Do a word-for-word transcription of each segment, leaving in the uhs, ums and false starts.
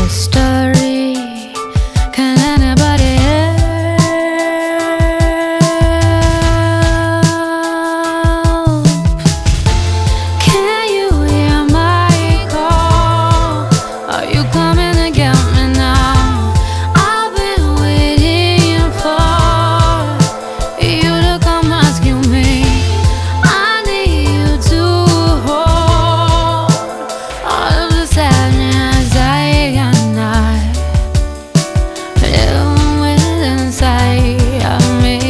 story. Can anybody help? Can you hear my call? Are you coming to get me now? I've been waiting for you to come rescue me. I need you to hold all of the sadness I cannot live with inside of me.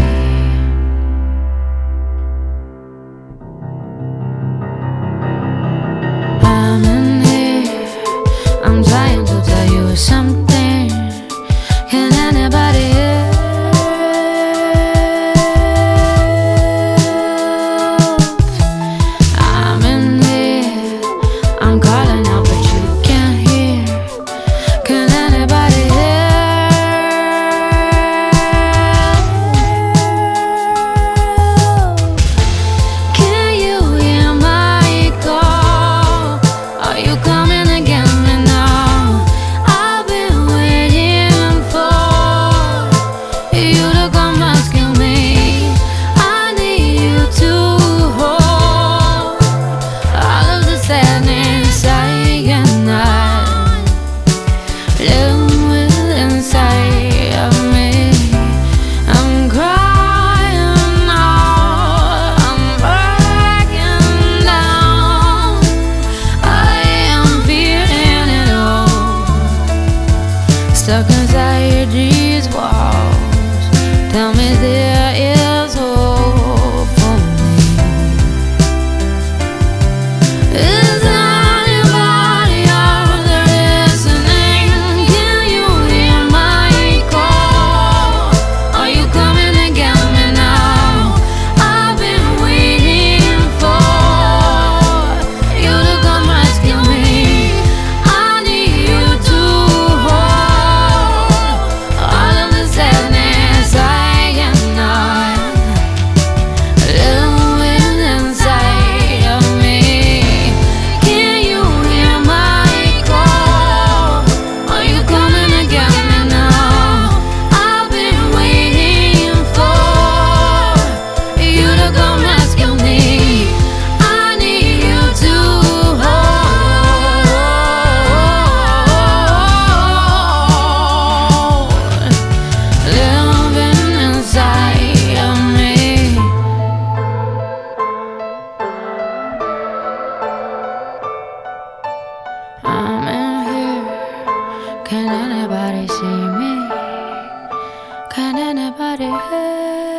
I'm in here, I'm trying to tell you something. Can anybody help? I'm in here, I'm calling out but you can't hear. Can anybody help? Can you hear my call? Are you coming to get me now? I've been waiting for you to come rescue me. I need you to hold all of the sadness I cannot live with inside of me. I'm crying out, I'm breaking down. I am feeling it all, stuck inside these walls. Tell me there is hope for me. Is anybody out there listening? Can you hear my call? Are you coming to get me now? I've been waiting for you to come rescue me. I need you to hold all of the sadness I cannot live with inside of me. Can you hear my call? Are you coming to get me now? I've been waiting for you to come rescue me. I need you to hold living inside of me. I'm in here. Can anybody see me? Can anybody help?